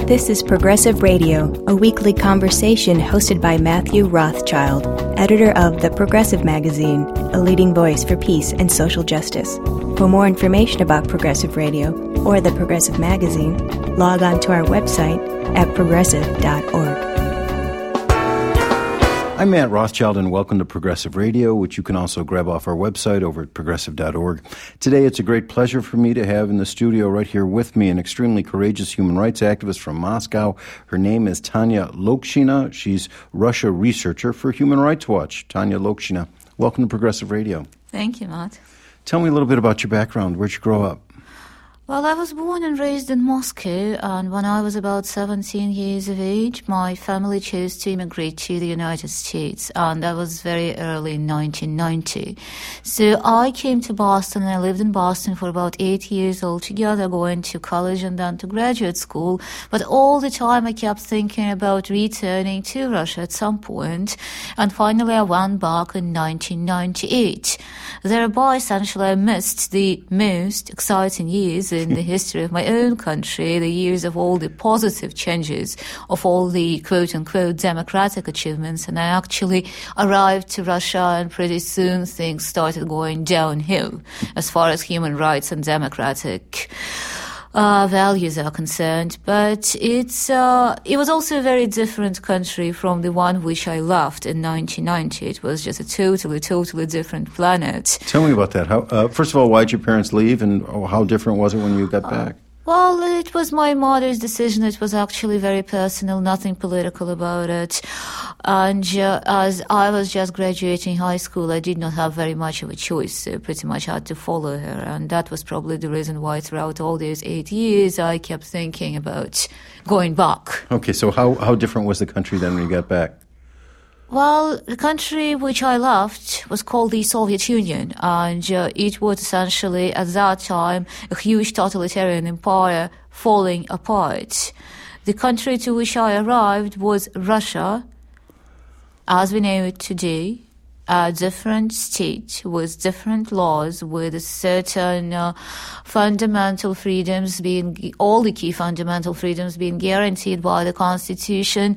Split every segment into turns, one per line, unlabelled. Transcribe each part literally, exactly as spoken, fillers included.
This is Progressive Radio, a weekly conversation hosted by Matthew Rothschild, editor of The Progressive Magazine, a leading voice for peace and social justice. For more information about Progressive Radio or The Progressive Magazine, log on to our website at progressive dot org.
I'm Matt Rothschild, and welcome to Progressive Radio, which you can also grab off our website over at progressive dot org. Today, it's a great pleasure for me to have in the studio right here with me an extremely courageous human rights activist from Moscow. Her name is Tanya Lokshina. She's Russia researcher for Human Rights Watch. Tanya Lokshina, welcome to Progressive Radio.
Thank you, Matt.
Tell me a little bit about your background. Where'd you grow up?
Well, I was born and raised in Moscow, and when I was about seventeen years of age, my family chose to immigrate to the United States, and that was very early in nineteen ninety. So I came to Boston, and I lived in Boston for about eight years altogether, going to college and then to graduate school. But all the time I kept thinking about returning to Russia at some point, and finally I went back in nineteen ninety-eight. Thereby, essentially, I missed the most exciting years in the history of my own country, the years of all the positive changes, of all the quote-unquote democratic achievements, and I actually arrived to Russia, and pretty soon things started going downhill as far as human rights and democratic Uh, values are concerned. But it's uh, it was also a very different country from the one which I left in nineteen ninety. It was just a totally, totally different planet.
Tell me about that. How, uh, first of all, why did your parents leave, and how different was it when you got
uh,
back?
Well, it was my mother's decision. It was actually very personal, nothing political about it. And uh, as I was just graduating high school, I did not have very much of a choice, so pretty much had to follow her. And that was probably the reason why throughout all these eight years, I kept thinking about going back.
Okay, so how, how different was the country then when you got back?
Well, the country which I left was called the Soviet Union, and uh, it was essentially, at that time, a huge totalitarian empire falling apart. The country to which I arrived was Russia, as we know it today, a different state with different laws, with certain uh, fundamental freedoms being, all the key fundamental freedoms being guaranteed by the Constitution.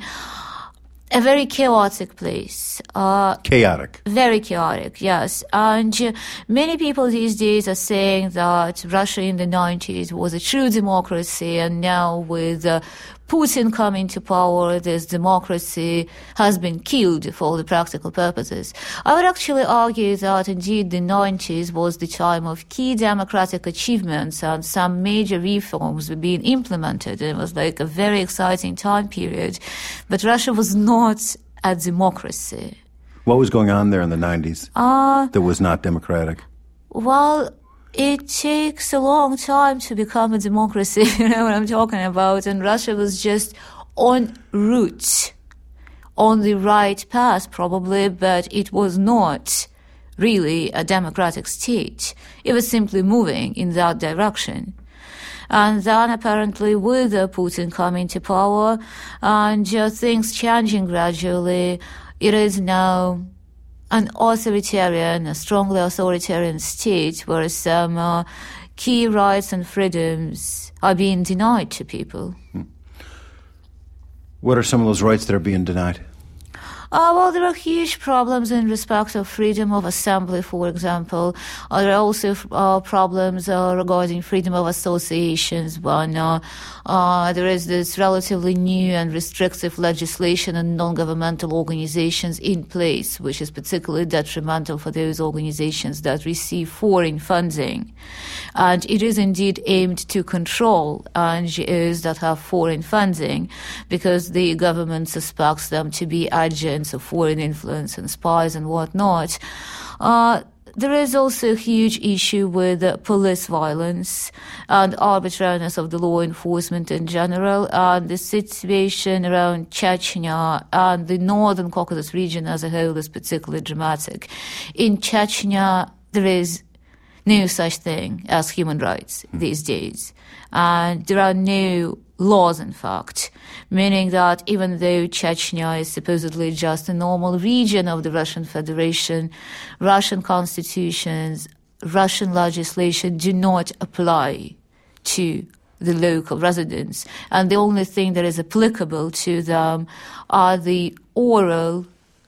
A very chaotic place. Uh,
chaotic.
Very chaotic, yes. And uh, many people these days are saying that Russia in the nineties was a true democracy, and now with uh, Putin coming to power, this democracy has been killed for all the practical purposes. I would actually argue that indeed the nineties was the time of key democratic achievements, and some major reforms were being implemented. It was like a very exciting time period. But Russia was not a democracy.
What was going on there in the nineties
uh,
that was not democratic?
Well, it takes a long time to become a democracy, you know what I'm talking about, and Russia was just en route, on the right path probably, but it was not really a democratic state. It was simply moving in that direction. And then apparently with uh, Putin coming to power and uh, things changing gradually, it is now an authoritarian, a strongly authoritarian state where some uh, key rights and freedoms are being denied to people.
Hmm. What are some of those rights that are being denied?
Uh, well, there are huge problems in respect of freedom of assembly, for example. Uh, there are also uh, problems uh, regarding freedom of associations. When uh, uh, there is this relatively new and restrictive legislation on non-governmental organizations in place, which is particularly detrimental for those organizations that receive foreign funding. And it is indeed aimed to control N G Os that have foreign funding, because the government suspects them to be agents of foreign influence and spies and whatnot. Uh, there is also a huge issue with uh, police violence and arbitrariness of the law enforcement in general, and the situation around Chechnya and the northern Caucasus region as a whole is particularly dramatic. In Chechnya, there is no such thing as human rights these days. And there are no laws, in fact, meaning that even though Chechnya is supposedly just a normal region of the Russian Federation, Russian constitutions, Russian legislation do not apply to the local residents. And the only thing that is applicable to them are the oral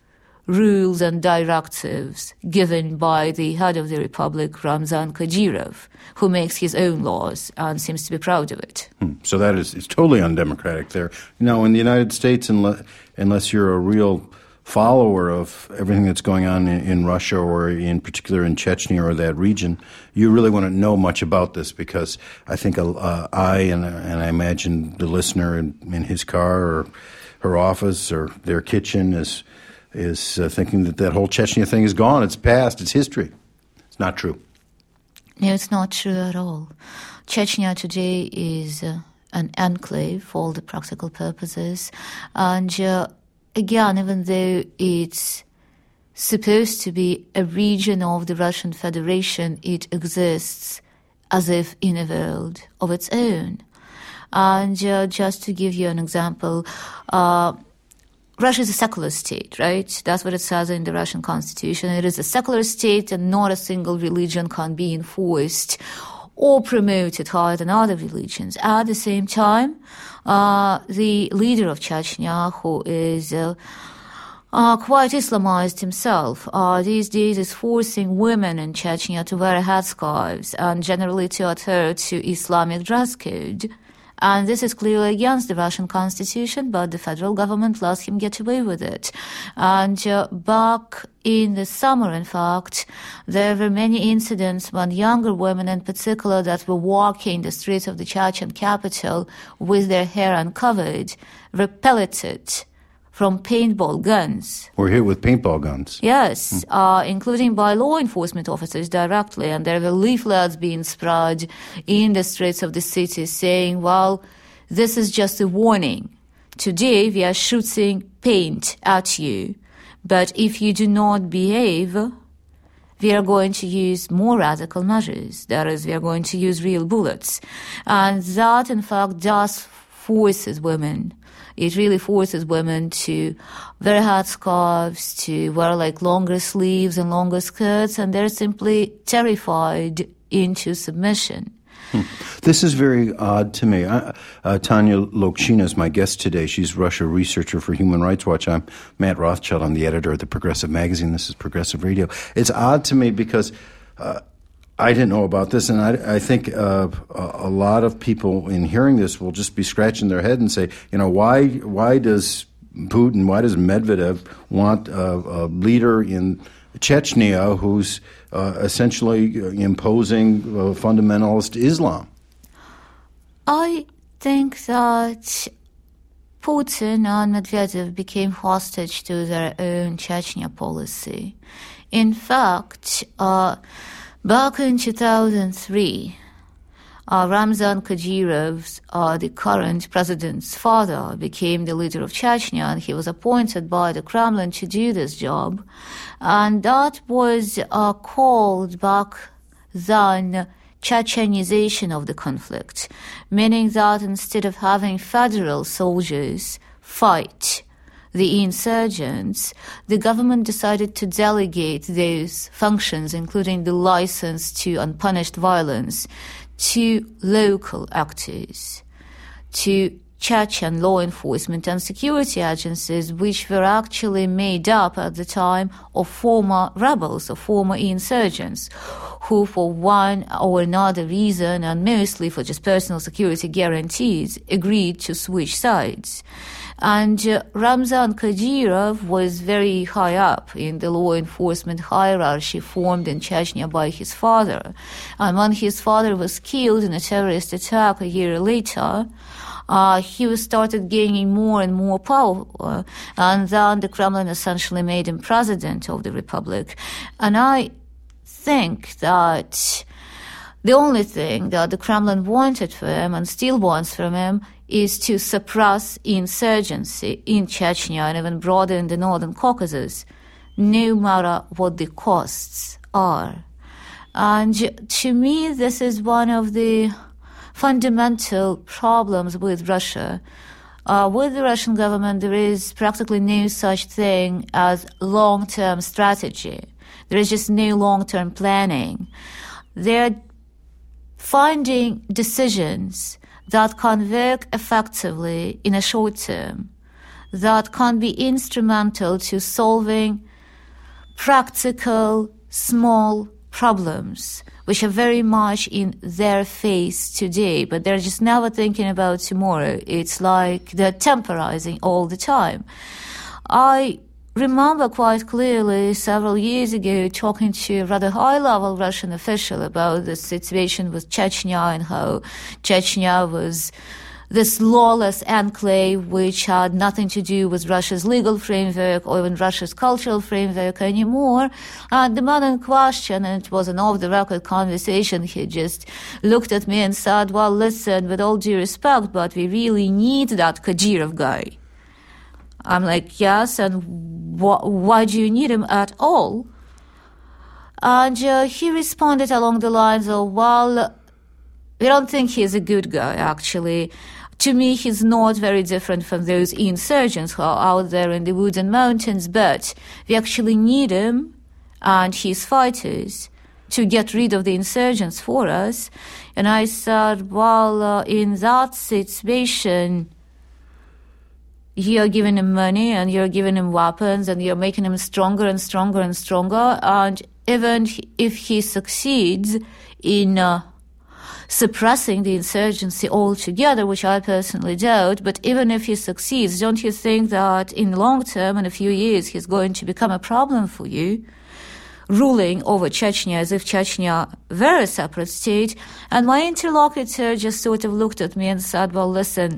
rules and directives given by the head of the republic, Ramzan Kadyrov, who makes his own laws and seems to be proud of it.
Hmm. So that is it's totally undemocratic there. Now, in the United States, unless, unless you're a real follower of everything that's going on in, in Russia or in particular in Chechnya or that region, you really want to know much about this, because I think uh, I and, and I imagine the listener in, in his car or her office or their kitchen is is uh, thinking that that whole Chechnya thing is gone. It's past. It's history. It's not true.
No, it's not true at all. Chechnya today is uh, an enclave for all the practical purposes. And uh, again, even though it's supposed to be a region of the Russian Federation, it exists as if in a world of its own. And uh, just to give you an example, uh, Russia is a secular state, right? That's what it says in the Russian constitution. It is a secular state, and not a single religion can be enforced or promoted higher than other religions. At the same time, uh, the leader of Chechnya, who is uh, uh, quite Islamized himself, uh, these days is forcing women in Chechnya to wear headscarves and generally to adhere to Islamic dress code. And this is clearly against the Russian constitution, but the federal government lets him get away with it. And uh, back in the summer, in fact, there were many incidents when younger women in particular that were walking the streets of the Chechen capital with their hair uncovered were pelleted from paintball guns.
We're hit with paintball guns.
Yes, mm. uh, including by law enforcement officers directly. And there were leaflets being spread in the streets of the city saying, well, this is just a warning. Today we are shooting paint at you. But if you do not behave, we are going to use more radical measures. That is, we are going to use real bullets. And that, in fact, does forces women. It really forces women to wear headscarves, to wear like longer sleeves and longer skirts, and they're simply terrified into submission.
Hmm. This is very odd to me. I, uh, Tanya Lokshina is my guest today. She's Russia researcher for Human Rights Watch. I'm Matt Rothschild. I'm the editor of the Progressive Magazine. This is Progressive Radio. It's odd to me because uh, I didn't know about this, and I, I think uh, a lot of people in hearing this will just be scratching their head and say, you know, why why does Putin, why does Medvedev want a, a leader in Chechnya who's uh, essentially imposing uh, fundamentalist Islam?
I think that Putin and Medvedev became hostage to their own Chechnya policy. In fact, uh, back in two thousand three, uh, Ramzan Kadyrov, uh, the current president's father, became the leader of Chechnya, and he was appointed by the Kremlin to do this job. And that was uh, called back then Chechenization of the conflict, meaning that instead of having federal soldiers fight the insurgents, the government decided to delegate those functions, including the license to unpunished violence, to local actors, to Chechen law enforcement and security agencies, which were actually made up at the time of former rebels, or former insurgents, who for one or another reason, and mostly for just personal security guarantees, agreed to switch sides. And uh, Ramzan Kadyrov was very high up in the law enforcement hierarchy formed in Chechnya by his father. And when his father was killed in a terrorist attack a year later, uh, he was started gaining more and more power. Uh, and then the Kremlin essentially made him president of the republic. And I think that the only thing that the Kremlin wanted for him and still wants from him is to suppress insurgency in Chechnya and even broader in the Northern Caucasus, no matter what the costs are. And to me, this is one of the fundamental problems with Russia. Uh, with the Russian government, there is practically no such thing as long-term strategy. There is just no long-term planning. They're finding decisions that can work effectively in a short term, that can be instrumental to solving practical, small problems, which are very much in their face today, but they're just never thinking about tomorrow. It's like they're temporizing all the time. I remember quite clearly several years ago talking to a rather high-level Russian official about the situation with Chechnya and how Chechnya was this lawless enclave which had nothing to do with Russia's legal framework or even Russia's cultural framework anymore. And the man in question, and it was an off-the-record conversation, he just looked at me and said, well, listen, with all due respect, but we really need that Kadyrov guy. I'm like, yes, and wh- why do you need him at all? And uh, he responded along the lines of, well, we don't think he's a good guy, actually. To me, he's not very different from those insurgents who are out there in the woods and mountains, but we actually need him and his fighters to get rid of the insurgents for us. And I said, well, uh, in that situation, you're giving him money and you're giving him weapons and you're making him stronger and stronger and stronger. And even if he succeeds in uh, suppressing the insurgency altogether, which I personally doubt, but even if he succeeds, don't you think that in the long term, in a few years, he's going to become a problem for you, ruling over Chechnya as if Chechnya were a separate state? And my interlocutor just sort of looked at me and said, well, listen,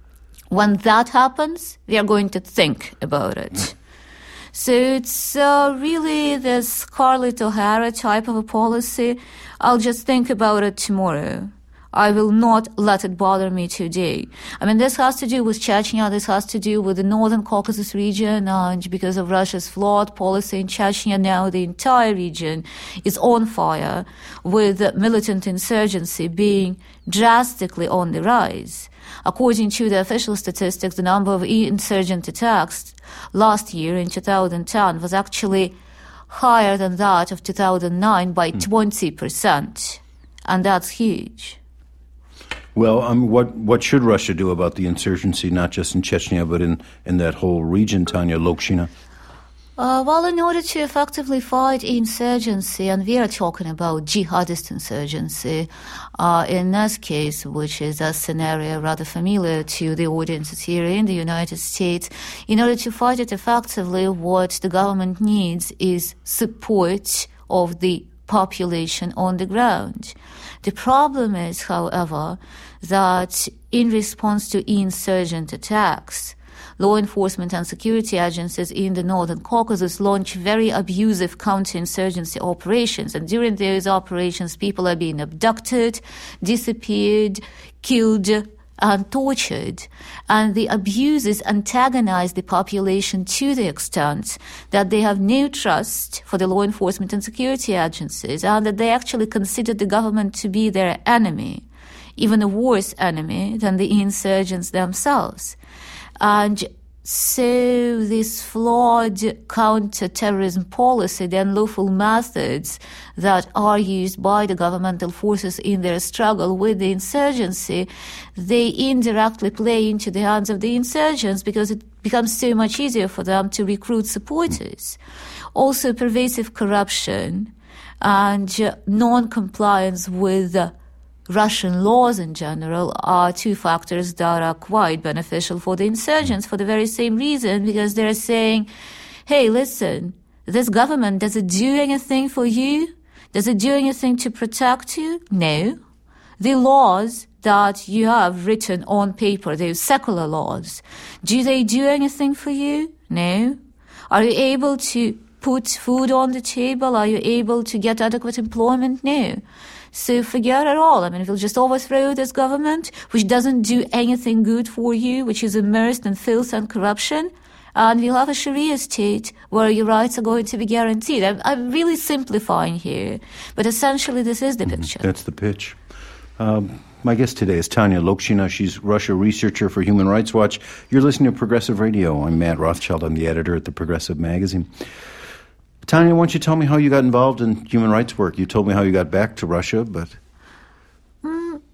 when that happens, we are going to think about it. So it's uh, really this Scarlett O'Hara type of a policy. I'll just think about it tomorrow. I will not let it bother me today. I mean, this has to do with Chechnya, this has to do with the Northern Caucasus region, and because of Russia's flawed policy in Chechnya, now the entire region is on fire, with militant insurgency being drastically on the rise. According to the official statistics, the number of insurgent attacks last year in two thousand ten was actually higher than that of two thousand nine by mm. twenty percent. And that's huge.
Well, um, what what should Russia do about the insurgency, not just in Chechnya, but in, in that whole region, Tanya Lokshina?
Uh, well, in order to effectively fight insurgency, and we are talking about jihadist insurgency, uh, in this case, which is a scenario rather familiar to the audiences here in the United States, in order to fight it effectively, what the government needs is support of the population on the ground. The problem is, however, that in response to insurgent attacks, law enforcement and security agencies in the Northern Caucasus launch very abusive counterinsurgency operations. And during those operations, people are being abducted, disappeared, killed, and tortured. And the abuses antagonize the population to the extent that they have no trust for the law enforcement and security agencies, and that they actually consider the government to be their enemy, even a worse enemy than the insurgents themselves. And so this flawed counter-terrorism policy, the unlawful methods that are used by the governmental forces in their struggle with the insurgency, they indirectly play into the hands of the insurgents because it becomes so much easier for them to recruit supporters. Also, pervasive corruption and non-compliance with Russian laws in general are two factors that are quite beneficial for the insurgents for the very same reason, because they're saying, hey, listen, this government, does it do anything for you? Does it do anything to protect you? No. The laws that you have written on paper, those secular laws, do they do anything for you? No. Are you able to put food on the table? Are you able to get adequate employment? No. So forget it all. I mean, we'll just overthrow this government, which doesn't do anything good for you, which is immersed in filth and corruption, and we'll have a Sharia state where your rights are going to be guaranteed. I'm, I'm really simplifying here, but essentially this is the picture.
That's the pitch. Um, my guest today is Tanya Lokshina. She's Russia researcher for Human Rights Watch. You're listening to Progressive Radio. I'm Matt Rothschild. I'm the editor at the Progressive Magazine. Tanya, why don't you tell me how you got involved in human rights work? You told me how you got back to Russia, but...
Mm,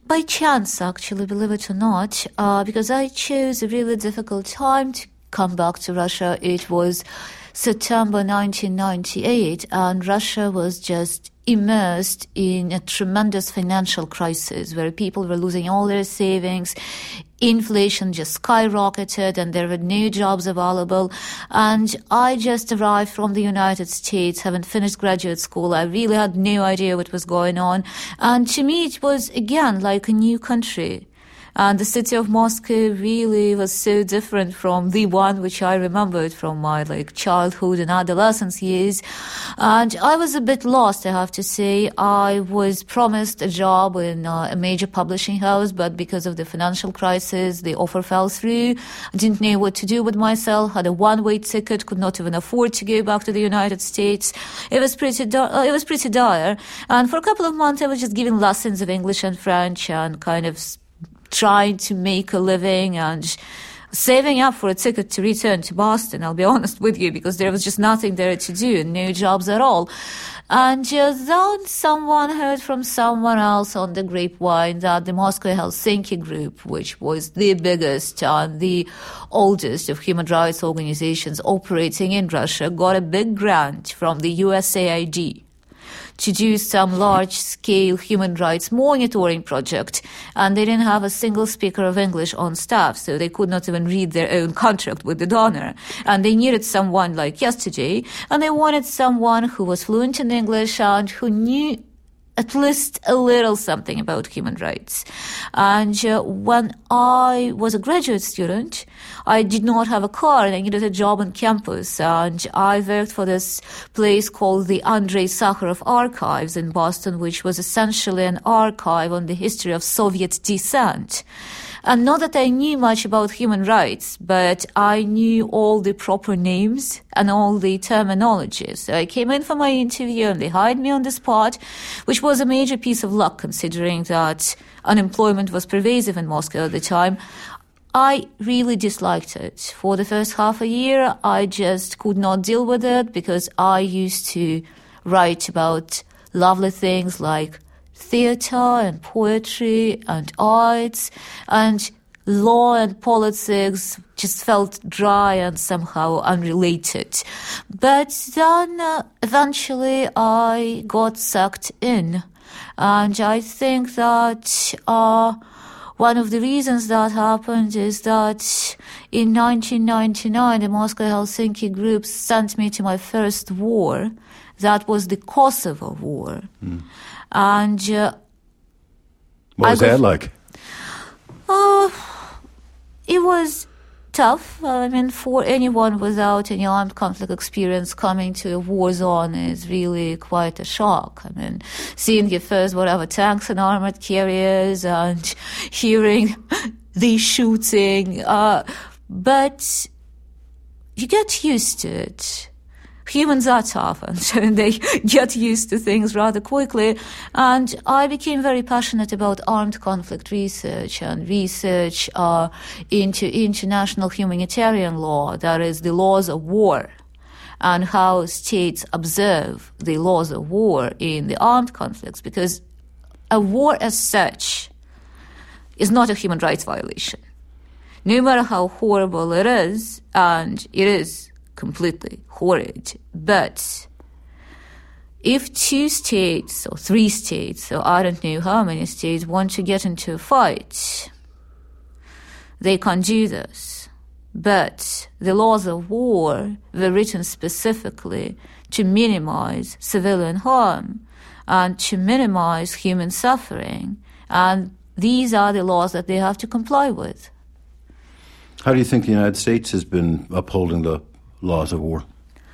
by chance, actually, believe it or not, uh, because I chose a really difficult time to come back to Russia. It was September nineteen ninety-eight, and Russia was just immersed in a tremendous financial crisis where people were losing all their savings. Inflation just skyrocketed and there were no jobs available. And I just arrived from the United States, having finished graduate school. I really had no idea what was going on. And to me, it was, again, like a new country. And the city of Moscow really was so different from the one which I remembered from my like childhood and adolescence years. And I was a bit lost, I have to say. I was promised a job in uh, a major publishing house, but because of the financial crisis, the offer fell through. I didn't know what to do with myself, had a one-way ticket, could not even afford to go back to the United States. It was pretty, di- uh, it was pretty dire. And for a couple of months, I was just giving lessons of English and French and kind of trying to make a living and saving up for a ticket to return to Boston, I'll be honest with you, because there was just nothing there to do and no jobs at all. And uh, then someone heard from someone else on the grapevine that the Moscow-Helsinki group, which was the biggest and the oldest of human rights organizations operating in Russia, got a big grant from the U S A I D to do some large-scale human rights monitoring project. And they didn't have a single speaker of English on staff, so they could not even read their own contract with the donor. And they needed someone like yesterday, and they wanted someone who was fluent in English and who knew at least a little something about human rights. And uh, when I was a graduate student, I did not have a car and I needed a job on campus. And I worked for this place called the Andrei Sakharov Archives in Boston, which was essentially an archive on the history of Soviet dissent. And not that I knew much about human rights, but I knew all the proper names and all the terminology. So I came in for my interview and they hired me on the spot, which was a major piece of luck considering that unemployment was pervasive in Moscow at the time. I really disliked it. For the first half a year, I just could not deal with it because I used to write about lovely things like theater and poetry and arts, and law and politics just felt dry and somehow unrelated. But then uh, eventually I got sucked in, and I think that uh, one of the reasons that happened is that in nineteen ninety-nine the Moscow-Helsinki group sent me to my first war. That was the Kosovo War. Mm. And uh,
what was that like?
Uh, it was tough. I mean, for anyone without any armed conflict experience, coming to a war zone is really quite a shock. I mean, seeing your first whatever tanks and armored carriers and hearing the shooting, uh, but you get used to it. Humans are tough and they get used to things rather quickly. And I became very passionate about armed conflict research and research uh, into international humanitarian law, that is the laws of war, and how states observe the laws of war in the armed conflicts, because a war as such is not a human rights violation. No matter how horrible it is, and it is completely horrid. But if two states or three states, or I don't know how many states, want to get into a fight, they can do this. But the laws of war were written specifically to minimize civilian harm and to minimize human suffering. And these are the laws that they have to comply with.
How do you think the United States has been upholding the laws of war?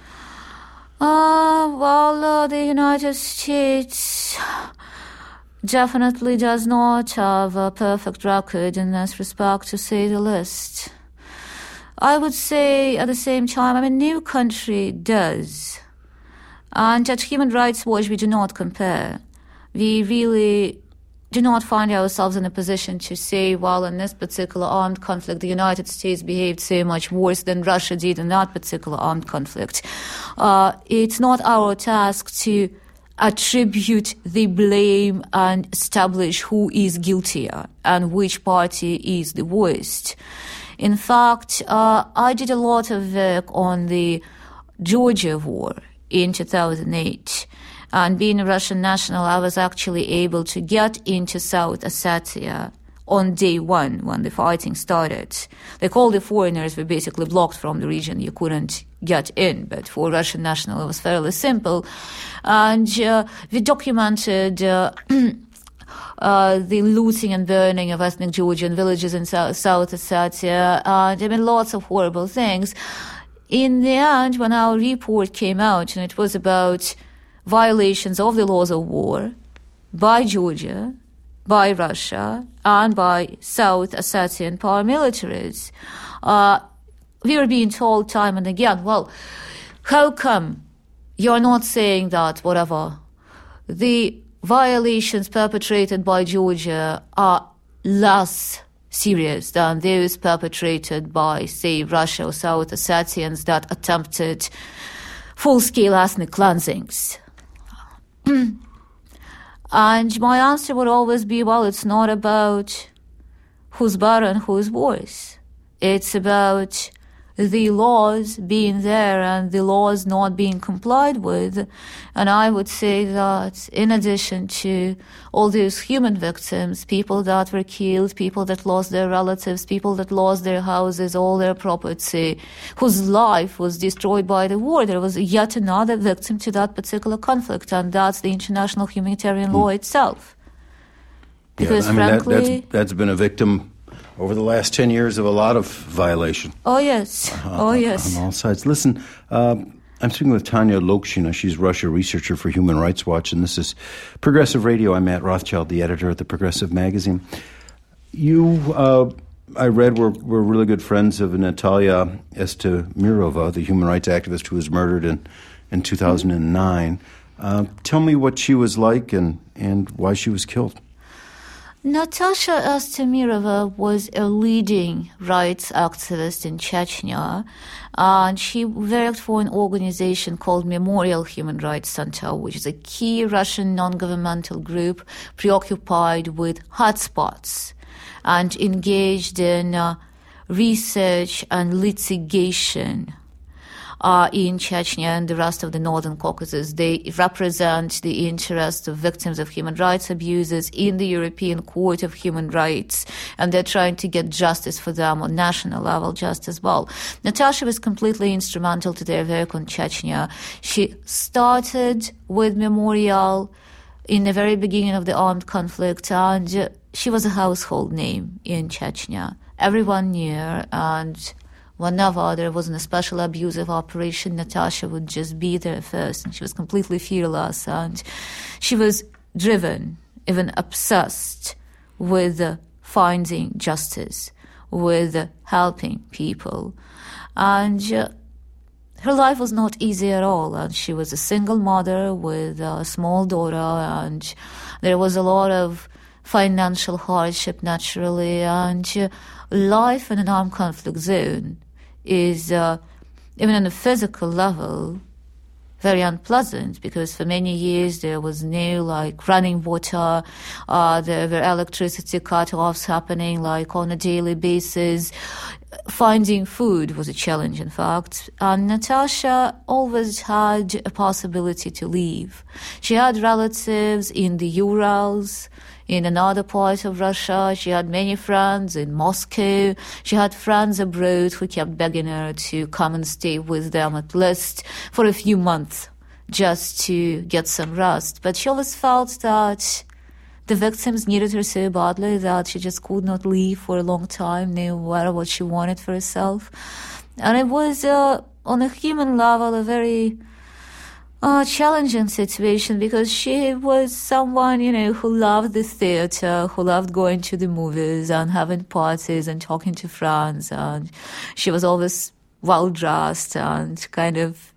Uh, well, uh, the United States definitely does not have a perfect record in this respect, to say the least. I would say at the same time, I mean, no country does. And at Human Rights Watch, we do not compare. We really do not find ourselves in a position to say, well, in this particular armed conflict, the United States behaved so much worse than Russia did in that particular armed conflict. Uh, it's not our task to attribute the blame and establish who is guiltier and which party is the worst. In fact, uh, I did a lot of work on the Georgia war in two thousand eight. And being a Russian national, I was actually able to get into South Ossetia on day one when the fighting started. Like, all the foreigners were basically blocked from the region. You couldn't get in. But for Russian national, it was fairly simple. And uh, we documented uh, uh, the looting and burning of ethnic Georgian villages in South, South Ossetia. And I mean, lots of horrible things. In the end, when our report came out, and it was about violations of the laws of war by Georgia, by Russia, and by South Ossetian paramilitaries, uh, we were being told time and again, well, how come you're not saying that, whatever, the violations perpetrated by Georgia are less serious than those perpetrated by, say, Russia or South Ossetians that attempted full-scale ethnic cleansings? And my answer would always be, well, it's not about who's better and who's worse. It's about the laws being there and the laws not being complied with. And I would say that in addition to all those human victims, people that were killed, people that lost their relatives, people that lost their houses, all their property, whose life was destroyed by the war, there was yet another victim to that particular conflict, and that's the international humanitarian law itself. Because
yeah, I mean,
frankly...
that, that's, that's been a victim over the last ten years of a lot of violation.
Oh, yes.
Uh,
oh, yes.
On all sides. Listen, uh, I'm speaking with Tanya Lokshina. She's Russia researcher for Human Rights Watch, and this is Progressive Radio. I'm Matt Rothschild, the editor at the Progressive Magazine. You, uh, I read, were, were really good friends of Natalia Estemirova, the human rights activist who was murdered in, in two thousand nine. Uh, tell me what she was like and, and why she was killed.
Natasha Estemirova was a leading rights activist in Chechnya, and she worked for an organization called Memorial Human Rights Center, which is a key Russian non-governmental group preoccupied with hotspots and engaged in uh, research and litigation Uh, in Chechnya and the rest of the Northern Caucasus. They represent the interests of victims of human rights abuses in the European Court of Human Rights, and they're trying to get justice for them on national level just as well. Natasha was completely instrumental to their work on Chechnya. She started with Memorial in the very beginning of the armed conflict, and uh, she was a household name in Chechnya. Everyone knew her, and whenever there wasn't a special abusive operation, Natasha would just be there first. And she was completely fearless, and she was driven, even obsessed with uh, finding justice, with uh, helping people. And uh, her life was not easy at all. And she was a single mother with a small daughter, and there was a lot of financial hardship, naturally. And uh, life in an armed conflict zone is, uh, even on a physical level, very unpleasant, because for many years there was no, like, running water, uh, there were electricity cut-offs happening, like, on a daily basis. Finding food was a challenge, in fact. And Natasha always had a possibility to leave. She had relatives in the Urals, in another part of Russia. She had many friends in Moscow. She had friends abroad who kept begging her to come and stay with them at least for a few months just to get some rest. But she always felt that the victims needed her so badly that she just could not leave for a long time, no matter what she wanted for herself. And it was, uh, on a human level, a very Uh, challenging situation, because she was someone, you know, who loved the theater, who loved going to the movies and having parties and talking to friends, and she was always well-dressed and kind of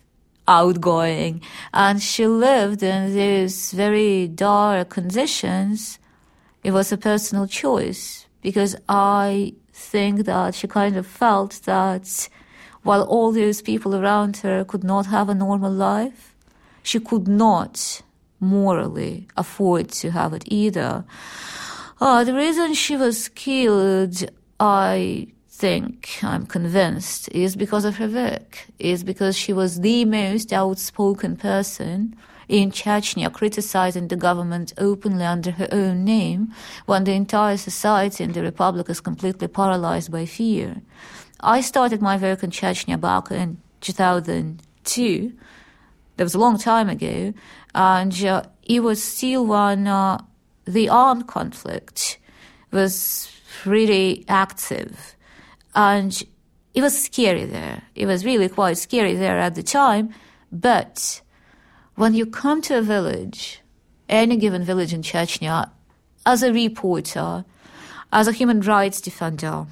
outgoing, and she lived in these very dark conditions. It was a personal choice, because I think that she kind of felt that while all those people around her could not have a normal life, she could not morally afford to have it either. Uh, the reason she was killed, I think, I'm convinced, is because of her work, is because she was the most outspoken person in Chechnya, criticizing the government openly under her own name, when the entire society in the republic is completely paralyzed by fear. I started my work in Chechnya back in two thousand two. That was a long time ago, and uh, it was still when uh, the armed conflict was really active, and it was scary there. It was really quite scary there at the time, but when you come to a village, any given village in Chechnya, as a reporter, as a human rights defender,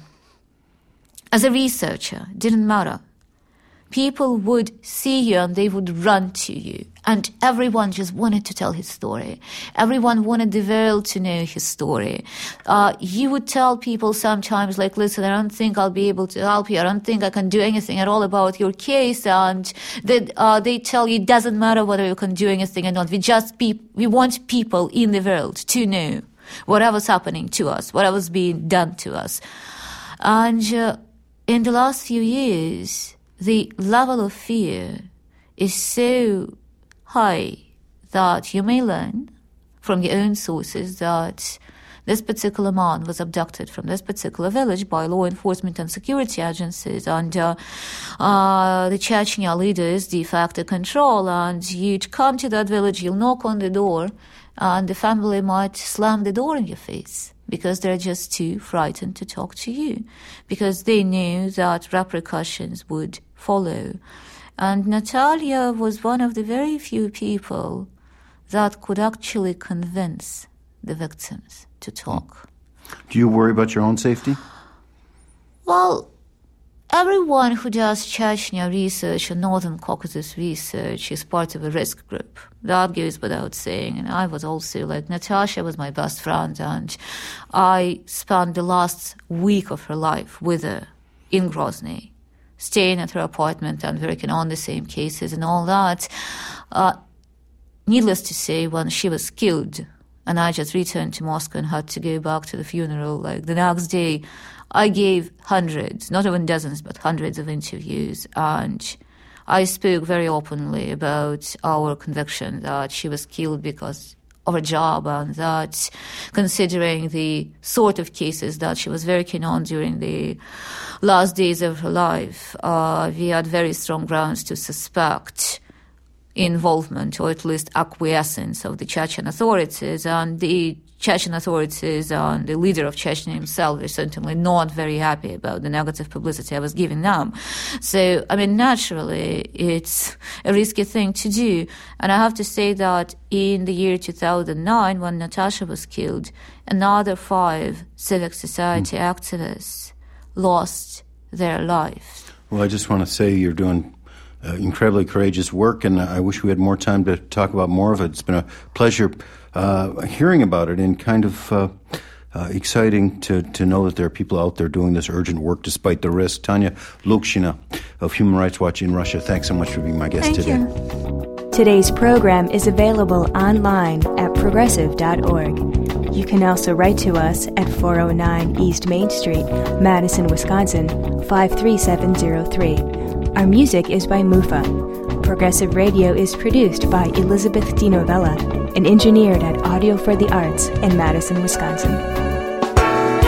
as a researcher, didn't matter. People would see you and they would run to you. And everyone just wanted to tell his story. Everyone wanted the world to know his story. Uh, you would tell people sometimes, like, listen, I don't think I'll be able to help you. I don't think I can do anything at all about your case. And they, uh, they tell you it doesn't matter whether you can do anything or not. We just be, we want people in the world to know whatever's happening to us, whatever's being done to us. And uh, in the last few years, the level of fear is so high that you may learn from your own sources that this particular man was abducted from this particular village by law enforcement and security agencies under uh, the Chechnya leaders' de facto control. And you'd come to that village, you'll knock on the door, and the family might slam the door in your face, because they're just too frightened to talk to you, because they knew that repercussions would follow. And Natalia was one of the very few people that could actually convince the victims to talk.
Do you worry about your own safety?
Well, everyone who does Chechnya research and Northern Caucasus research is part of a risk group. That goes without saying. And I was also, like, Natasha was my best friend, and I spent the last week of her life with her in Grozny, staying at her apartment and working on the same cases and all that. Uh, needless to say, when she was killed, and I just returned to Moscow and had to go back to the funeral, like, the next day, I gave hundreds, not even dozens, but hundreds of interviews, and I spoke very openly about our conviction that she was killed because of her job, and that, considering the sort of cases that she was working on during the last days of her life, uh, we had very strong grounds to suspect involvement, or at least acquiescence, of the Chechen authorities. And the Chechen authorities and the leader of Chechnya himself were certainly not very happy about the negative publicity I was giving them. So, I mean, naturally, it's a risky thing to do. And I have to say that in the year two thousand nine, when Natasha was killed, another five civic society mm. activists lost their lives.
Well, I just want to say you're doing Uh, incredibly courageous work, and I wish we had more time to talk about more of it. It's been a pleasure uh, hearing about it, and kind of uh, uh, exciting to, to know that there are people out there doing this urgent work despite the risk. Tanya Lokshina of Human Rights Watch in Russia, thanks so much for being my guest
Thank
today.
You.
Today's program is available online at progressive dot org. You can also write to us at four oh nine East Main Street, Madison, Wisconsin, five three seven zero three. Our music is by Mufa. Progressive Radio is produced by Elizabeth DiNovella and engineered at Audio for the Arts in Madison, Wisconsin.